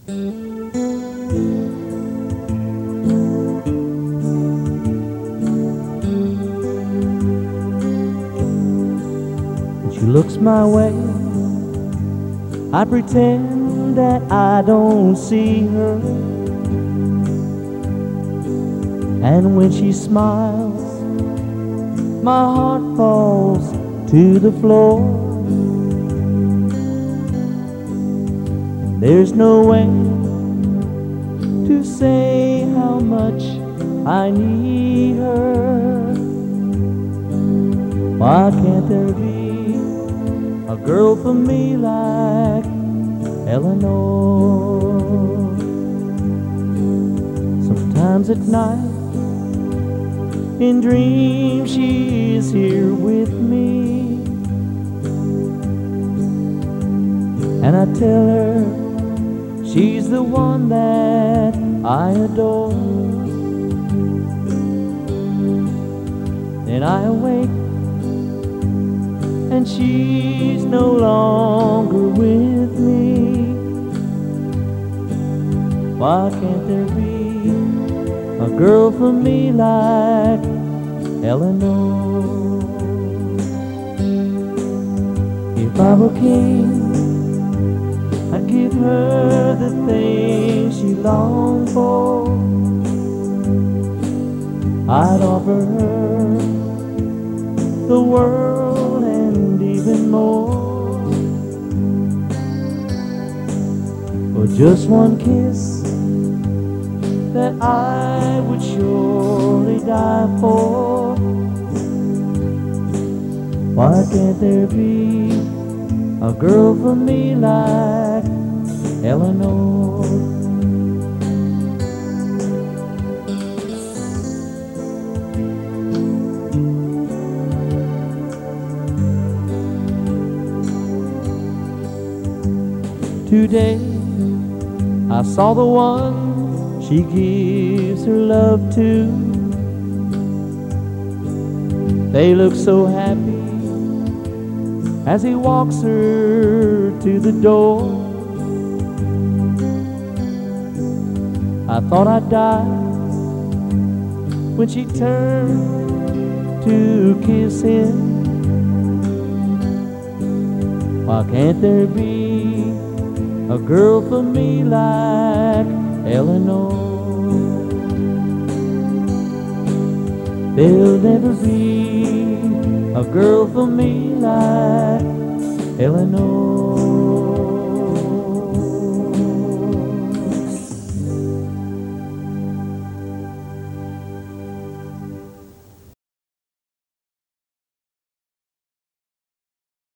When she looks my way, I pretend that I don't see her. And when she smiles, my heart falls to the floor. And there's no way to say how much I need her. Why can't there be a girl for me like Eleanor? Sometimes at night, in dreams she is here with me, and I tell her she's the one that I adore. Then I awake and she's no longer with me. Why can't there be a girl for me like Eleanor? If I were king, I'd give her the things she longed for. I'd offer her the world and even more. For just one kiss that I would surely die for. Why can't there be a girl for me like Eleanor? Today I saw the one she gives her love to. They look so happy as he walks her to the door. I thought I'd die when she turned to kiss him. Why can't there be a girl for me like Eleanor? There'll never be a girl for me like Eleanor.